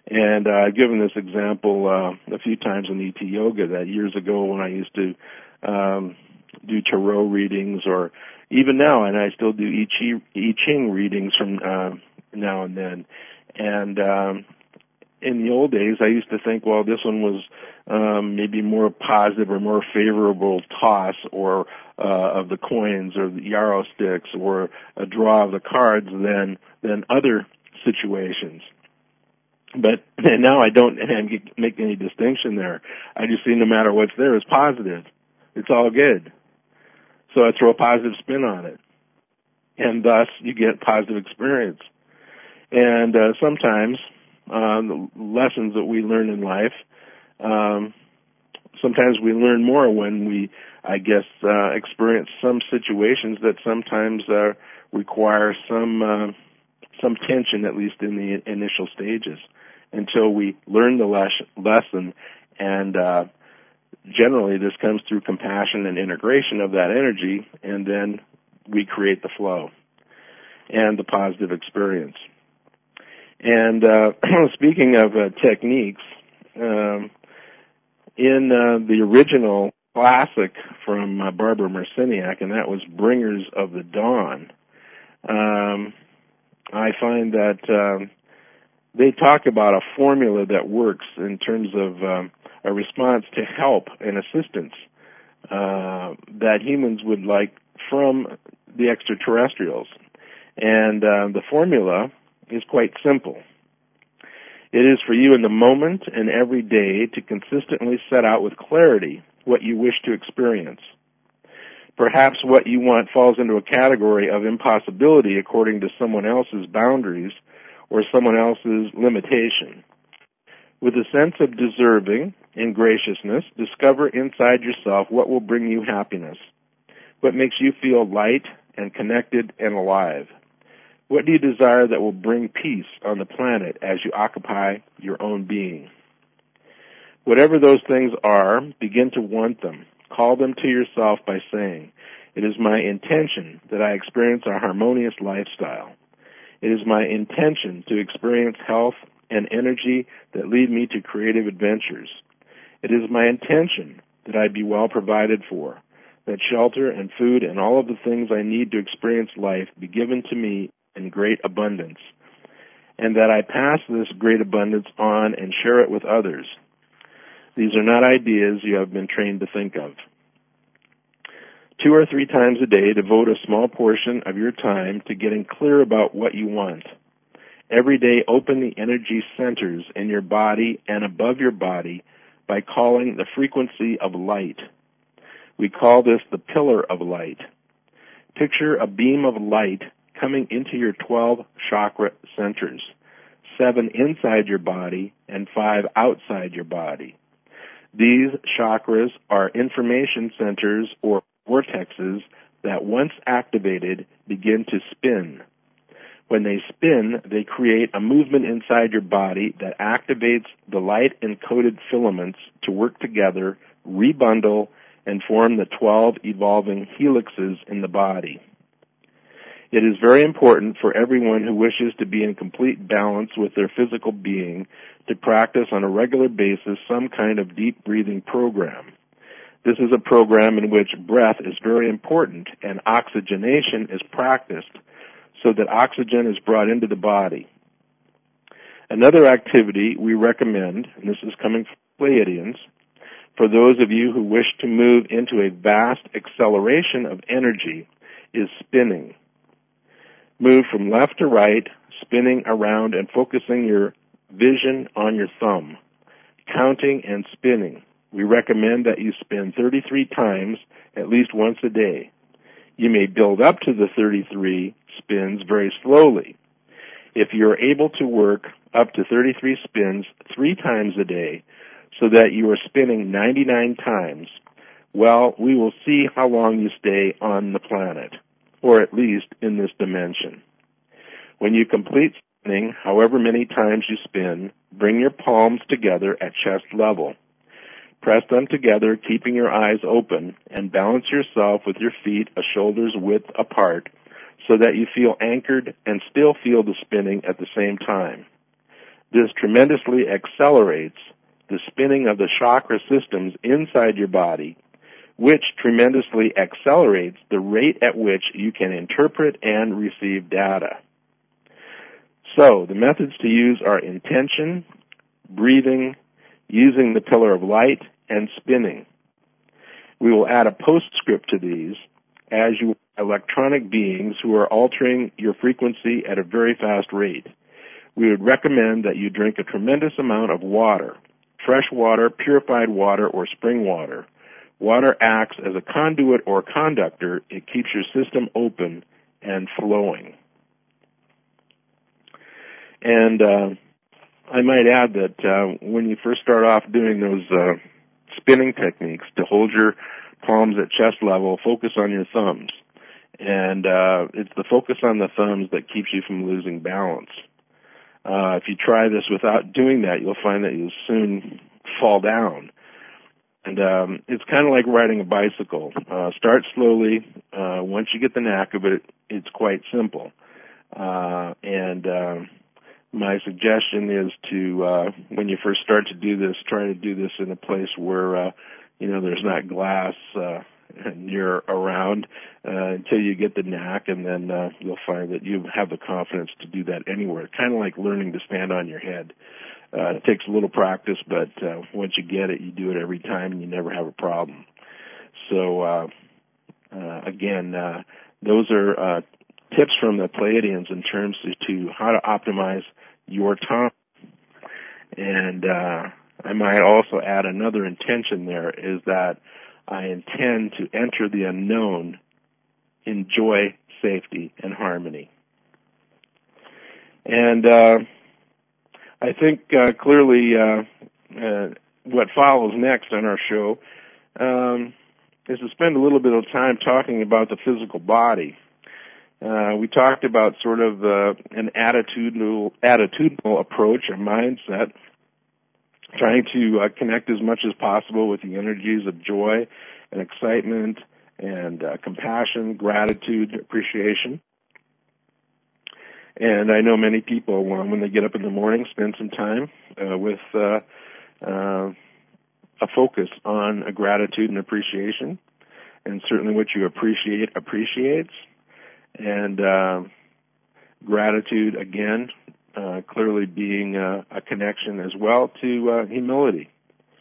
And uh, I've given this example uh, a few times in E T Yoga, that years ago when I used to um, do tarot readings, or even now, and I still do I Ching, I Ching readings from uh, now and then. And um, in the old days, I used to think, well, this one was um, maybe more positive or more favorable toss or uh, of the coins or the yarrow sticks or a draw of the cards than than other situations. But and now I don't make any distinction there. I just see no matter what's there is positive. It's all good. So I throw a positive spin on it. And thus you get positive experience. And uh, sometimes uh, the lessons that we learn in life, um, sometimes we learn more when we, I guess, uh, experience some situations that sometimes uh, require some uh, some tension, at least in the initial stages, until we learn the les- lesson. And uh, generally this comes through compassion and integration of that energy, and then we create the flow and the positive experience. And uh, speaking of uh, techniques, um, in uh, the original classic from uh, Barbara Marciniak, and that was Bringers of the Dawn, um, I find that um, they talk about a formula that works in terms of um, a response to help and assistance uh, that humans would like from the extraterrestrials. And uh, the formula is quite simple. It is for you in the moment and every day to consistently set out with clarity what you wish to experience. Perhaps what you want falls into a category of impossibility according to someone else's boundaries or someone else's limitation. With a sense of deserving and graciousness, discover inside yourself what will bring you happiness, what makes you feel light and connected and alive. What do you desire that will bring peace on the planet as you occupy your own being? Whatever those things are, begin to want them. Call them to yourself by saying, "It is my intention that I experience a harmonious lifestyle. It is my intention to experience health and energy that lead me to creative adventures. It is my intention that I be well provided for, that shelter and food and all of the things I need to experience life be given to me in great abundance, and that I pass this great abundance on and share it with others. These are not ideas you have been trained to think of." Two or three times a day, devote a small portion of your time to getting clear about what you want. Every day, open the energy centers in your body and above your body by calling the frequency of light. We call this the pillar of light. Picture a beam of light coming into your twelve chakra centers, seven inside your body and five outside your body. These chakras are information centers or vortexes that, once activated, begin to spin. When they spin, they create a movement inside your body that activates the light-encoded filaments to work together, rebundle, and form the twelve evolving helixes in the body. It is very important for everyone who wishes to be in complete balance with their physical being to practice on a regular basis some kind of deep breathing program. This is a program in which breath is very important and oxygenation is practiced so that oxygen is brought into the body. Another activity we recommend, and this is coming from Pleiadians, for those of you who wish to move into a vast acceleration of energy, is spinning. Move from left to right, spinning around and focusing your vision on your thumb, counting and spinning. We recommend that you spin thirty-three times at least once a day. You may build up to the thirty-three spins very slowly. If you're able to work up to thirty-three spins three times a day so that you are spinning ninety-nine times, well, we will see how long you stay on the planet, or at least in this dimension. When you complete spinning, however many times you spin, bring your palms together at chest level. Press them together, keeping your eyes open, and balance yourself with your feet a shoulder's width apart so that you feel anchored and still feel the spinning at the same time. This tremendously accelerates the spinning of the chakra systems inside your body, which tremendously accelerates the rate at which you can interpret and receive data. So, the methods to use are intention, breathing, using the pillar of light, and spinning. We will add a postscript to these as you are electronic beings who are altering your frequency at a very fast rate. We would recommend that you drink a tremendous amount of water, fresh water, purified water, or spring water. Water acts as a conduit or conductor. It keeps your system open and flowing. And uh, I might add that uh, when you first start off doing those uh, spinning techniques, to hold your palms at chest level, focus on your thumbs. And uh, it's the focus on the thumbs that keeps you from losing balance. Uh, if you try this without doing that, you'll find that you'll soon fall down. And um, it's kind of like riding a bicycle. Uh, start slowly. Uh, once you get the knack of it, it's quite simple. Uh, and uh, my suggestion is to, uh, when you first start to do this, try to do this in a place where, uh, you know, there's not glass uh, near around uh, until you get the knack, and then uh, you'll find that you have the confidence to do that anywhere. Kind of like learning to stand on your head. Uh, it takes a little practice, but uh, once you get it, you do it every time, and you never have a problem. So, uh, uh, again, uh, those are uh, tips from the Pleiadians in terms of to how to optimize your time. And uh, I might also add another intention there is that I intend to enter the unknown in joy, safety, and harmony. And uh, I think uh, clearly uh, uh, what follows next on our show um, is to spend a little bit of time talking about the physical body. Uh, we talked about sort of uh, an attitudinal, attitudinal approach, a mindset, trying to uh, connect as much as possible with the energies of joy and excitement and uh, compassion, gratitude, appreciation. And I know many people, when they get up in the morning, spend some time uh, with uh, uh, a focus on a gratitude and appreciation. And certainly what you appreciate appreciates. And uh, gratitude, again, uh, clearly being uh, a connection as well to uh, humility.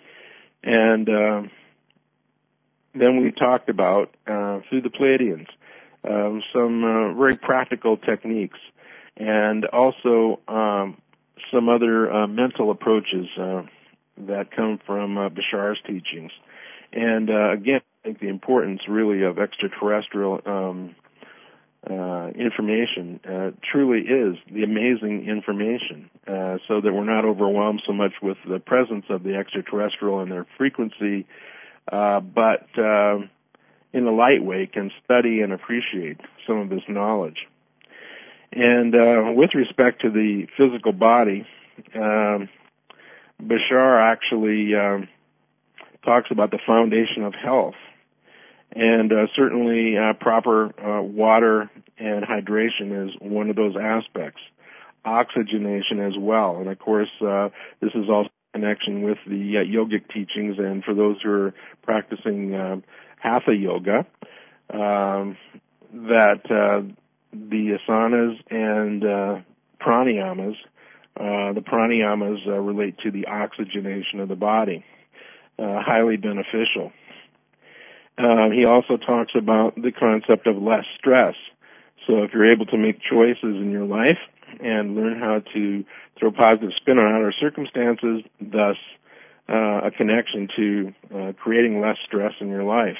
And uh, then we talked about, uh, through the Pleiadians, um, some uh, very practical techniques and also um, some other uh, mental approaches uh, that come from uh, Bashar's teachings. And uh, again, I think the importance really of extraterrestrial um, uh, information uh, truly is the amazing information, uh, so that we're not overwhelmed so much with the presence of the extraterrestrial and their frequency, uh, but uh, in a light way can study and appreciate some of this knowledge. And uh, with respect to the physical body, um, Bashar actually um, talks about the foundation of health. And uh, certainly uh, proper uh, water and hydration is one of those aspects. Oxygenation as well. And, of course, uh, this is also in connection with the uh, yogic teachings. And for those who are practicing uh, hatha yoga, um, that uh, the asanas and uh, pranayamas, uh, the pranayamas uh, relate to the oxygenation of the body, uh, highly beneficial. Uh, he also talks about the concept of less stress. So if you're able to make choices in your life and learn how to throw positive spin on outer circumstances, thus uh, a connection to uh, creating less stress in your life.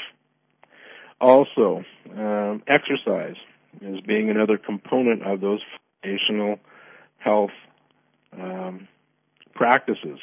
Also, um, exercise is being another component of those foundational health um, practices.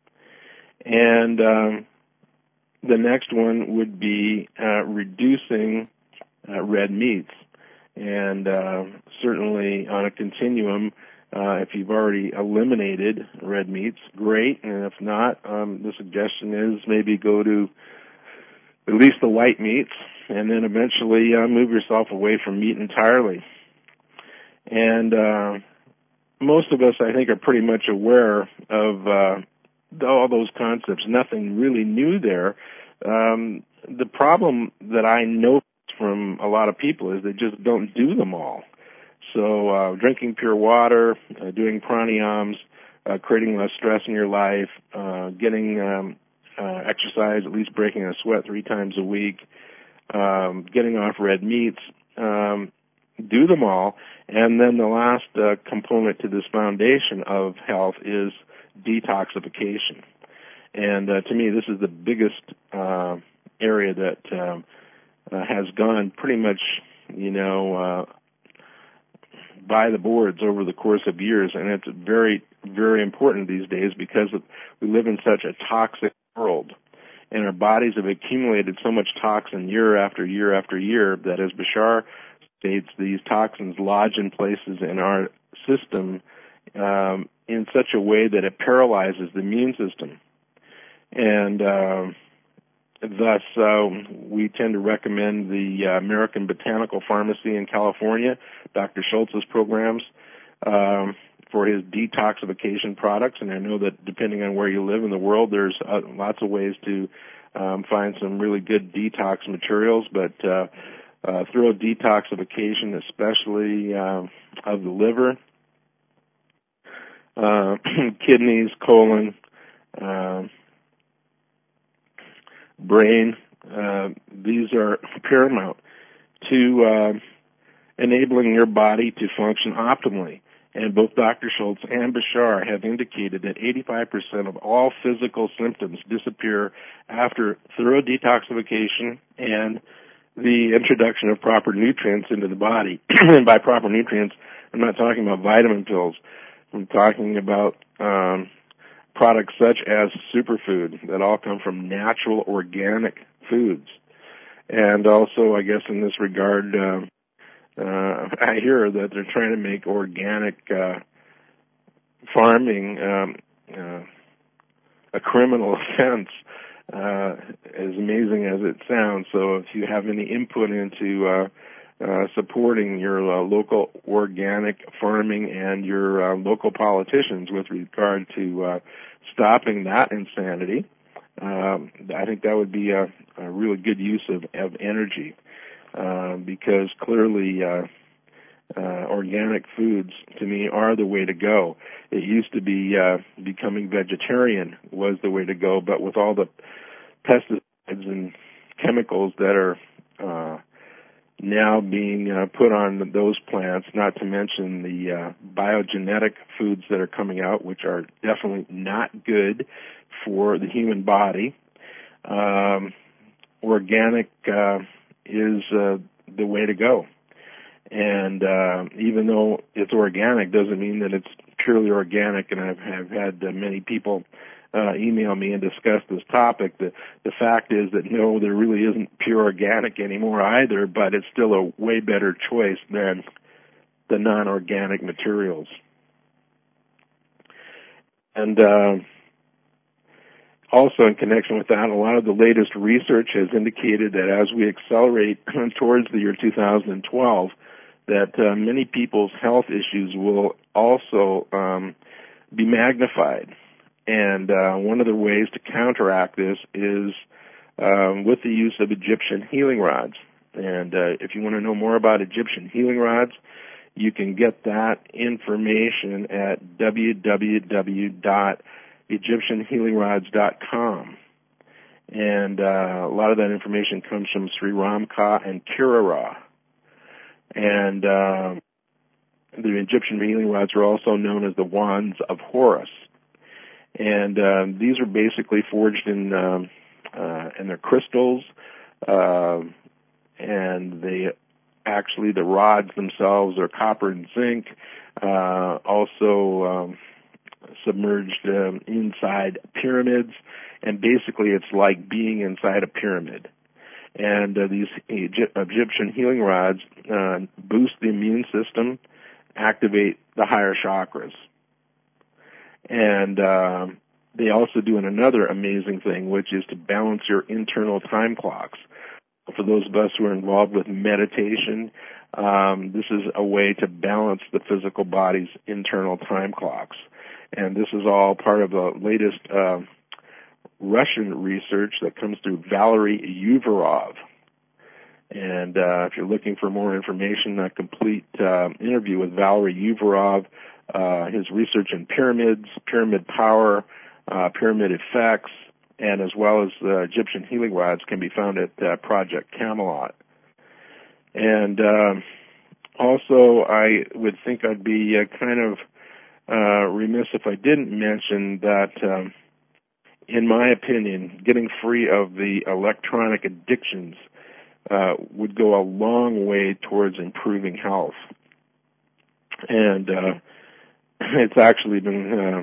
And um, the next one would be uh, reducing uh, red meats. And uh, certainly on a continuum, uh, if you've already eliminated red meats, great. And if not, um, the suggestion is maybe go to at least the white meats and then eventually uh, move yourself away from meat entirely. And uh, most of us, I think, are pretty much aware of uh, all those concepts. Nothing really new there. Um, the problem that I know from a lot of people is they just don't do them all. So uh, drinking pure water, uh, doing pranayams, uh, creating less stress in your life, uh, getting um, uh, exercise, at least breaking a sweat three times a week, um, getting off red meats, um, do them all. And then the last uh, component to this foundation of health is detoxification. And uh, to me, this is the biggest uh, area that um, uh, has gone pretty much, you know, uh, by the boards over the course of years. And it's very, very important these days because of, we live in such a toxic world. And our bodies have accumulated so much toxin year after year after year that, as Bashar states, these toxins lodge in places in our system um, in such a way that it paralyzes the immune system. And uh, thus, uh, we tend to recommend the uh, American Botanical Pharmacy in California, Doctor Schultz's programs, um, for his detoxification products. And I know that depending on where you live in the world, there's uh, lots of ways to um, find some really good detox materials. But uh, uh, thorough detoxification, especially uh, of the liver, uh, kidneys, colon, uh, brain, uh, these are paramount to uh, enabling your body to function optimally. And both Doctor Schultz and Bashar have indicated that eighty-five percent of all physical symptoms disappear after thorough detoxification and the introduction of proper nutrients into the body. And by proper nutrients, I'm not talking about vitamin pills. I'm talking about um, products such as superfood that all come from natural organic foods. And also, I guess in this regard, uh, uh, I hear that they're trying to make organic uh, farming um, uh, a criminal offense, uh, as amazing as it sounds. So if you have any input into uh, uh, supporting your uh, local organic farming and your uh, local politicians with regard to uh, stopping that insanity, um, I think that would be a, a really good use of, of energy, uh, because clearly uh, uh, organic foods, to me, are the way to go. It used to be uh, becoming vegetarian was the way to go, but with all the pesticides and chemicals that are uh, now being uh, put on those plants, not to mention the uh, biogenetic foods that are coming out, which are definitely not good for the human body. Um, organic uh, is uh, the way to go. And uh, even though it's organic doesn't mean that it's purely organic, and I've, I've had uh, many people uh, email me and discuss this topic. The, the fact is that, no, there really isn't pure organic anymore either, but it's still a way better choice than the non-organic materials. And uh, also in connection with that, a lot of the latest research has indicated that as we accelerate towards the year two thousand twelve, that uh, many people's health issues will also um, be magnified. And uh, one of the ways to counteract this is um, with the use of Egyptian healing rods. And uh, if you want to know more about Egyptian healing rods, you can get that information at w w w dot egyptian healing rods dot com. And uh, a lot of that information comes from Sri Ramka and Kirara. And uh, the Egyptian healing rods are also known as the wands of Horus. And uh, these are basically forged in, um, uh, and they're crystals, uh, and they actually, the rods themselves are copper and zinc, uh, also um, submerged um, inside pyramids, and basically it's like being inside a pyramid. And uh, these Egy- Egyptian healing rods uh, boost the immune system, activate the higher chakras. And uh, they also do another amazing thing, which is to balance your internal time clocks. For those of us who are involved with meditation, Um, this is a way to balance the physical body's internal time clocks. And this is all part of the latest uh, Russian research that comes through Valery Uvarov. And uh, if you're looking for more information, a complete uh, interview with Valery Uvarov, uh, his research in pyramids, pyramid power, uh, pyramid effects, and as well as uh, Egyptian healing rods can be found at uh, Project Camelot. And uh, also, I would think I'd be uh, kind of uh, remiss if I didn't mention that, um, in my opinion, getting free of the electronic addictions uh, would go a long way towards improving health. And uh, it's actually been uh,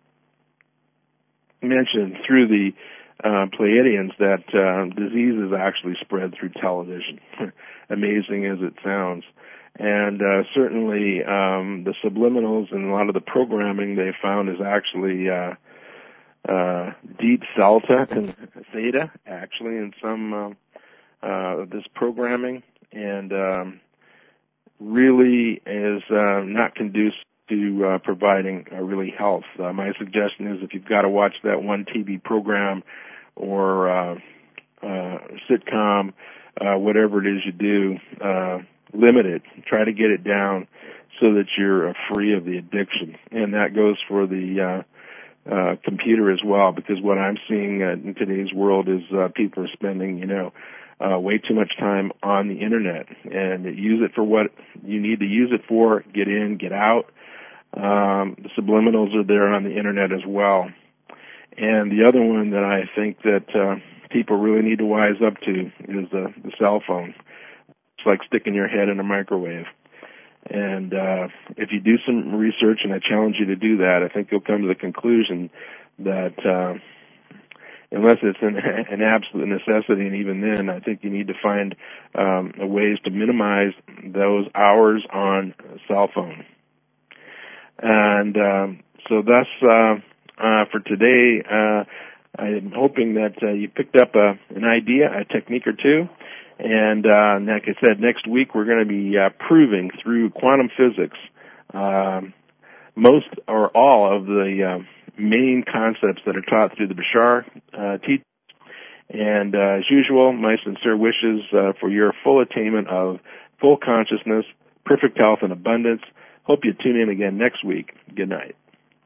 mentioned through the uh, Pleiadians that uh, diseases actually spread through television, amazing as it sounds. And uh, certainly um, the subliminals and a lot of the programming they found is actually uh, uh, deep delta and theta, actually, in some uh, uh, this programming, and um, really is uh, not conducive to uh, providing uh, really health. Uh, my suggestion is if you've got to watch that one T V program or uh, uh, sitcom, uh, whatever it is you do, uh, limit it. Try to get it down so that you're uh, free of the addiction. And that goes for the uh, uh, computer as well, because what I'm seeing uh, in today's world is uh, people are spending, you know, Uh, way too much time on the internet, and use it for what you need to use it for. Get in, get out. Um, the subliminals are there on the internet as well. And the other one that I think that uh, people really need to wise up to is the, the cell phone. It's like sticking your head in a microwave. And uh, if you do some research, and I challenge you to do that, I think you'll come to the conclusion that uh, unless it's an, an absolute necessity, and even then, I think you need to find um, ways to minimize those hours on a cell phone. And um, so thus, uh, uh, for today, uh, I'm hoping that uh, you picked up a, an idea, a technique or two. And uh, like I said, next week we're going to be uh, proving through quantum physics uh, most or all of the uh, main concepts that are taught through the Bashar uh, teachings. And uh, as usual, my sincere wishes uh, for your full attainment of full consciousness, perfect health, and abundance. Hope you tune in again next week. Good night.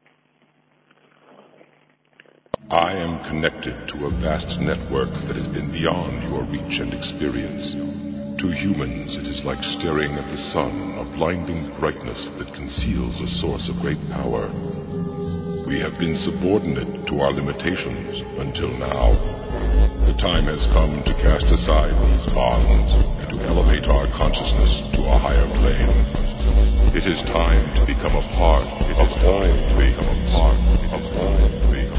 I am connected to a vast network that has been beyond your reach and experience. To humans, it is like staring at the sun, a blinding brightness that conceals a source of great power. We have been subordinate to our limitations until now. The time has come to cast aside these bonds and to elevate our consciousness to a higher plane. It is time to become a part of all beings. Become a part of all beings.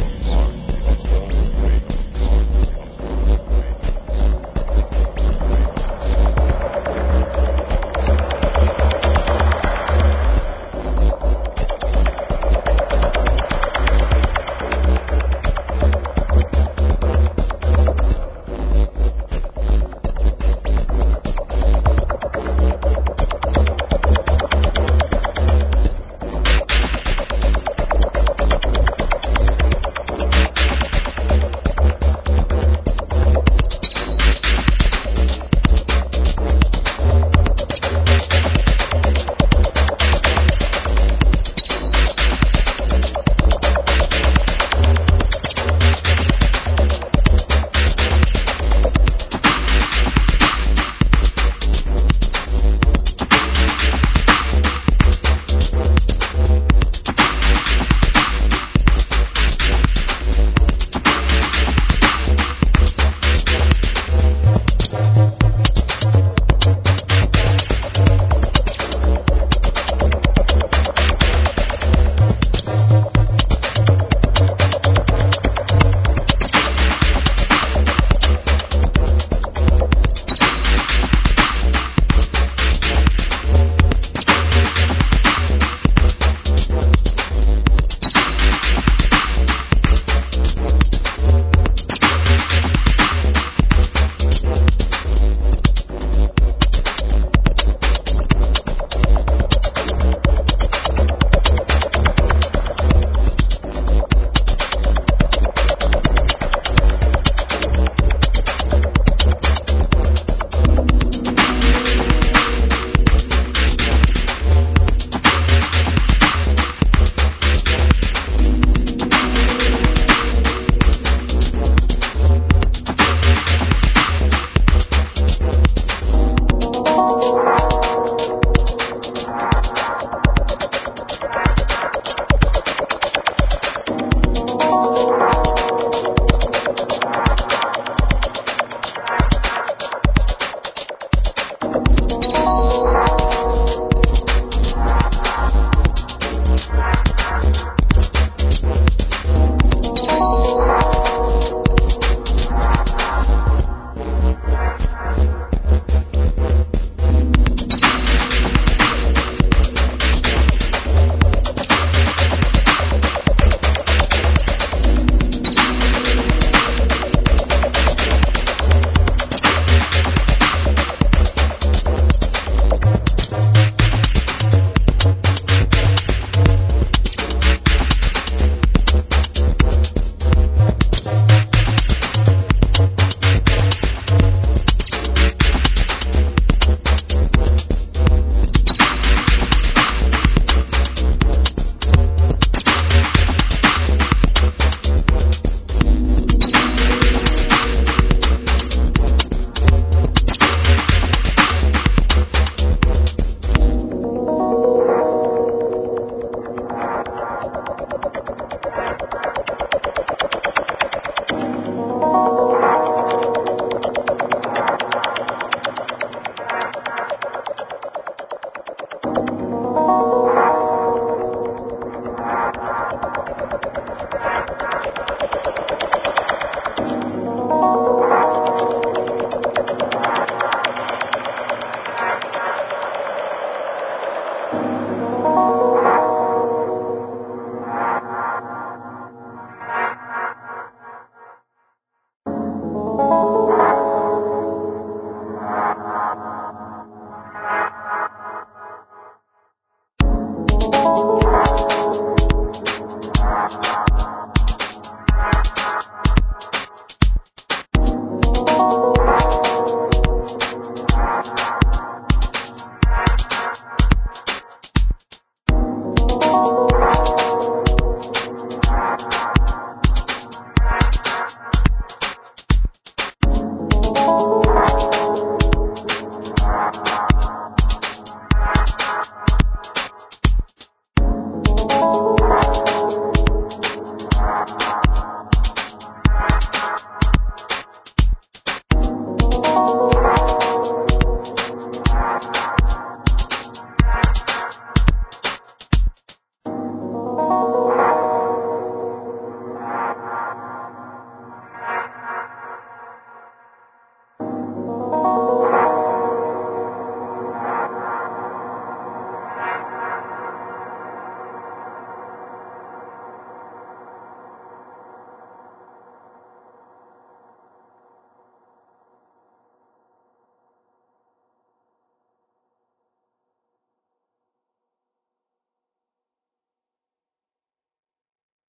Bye.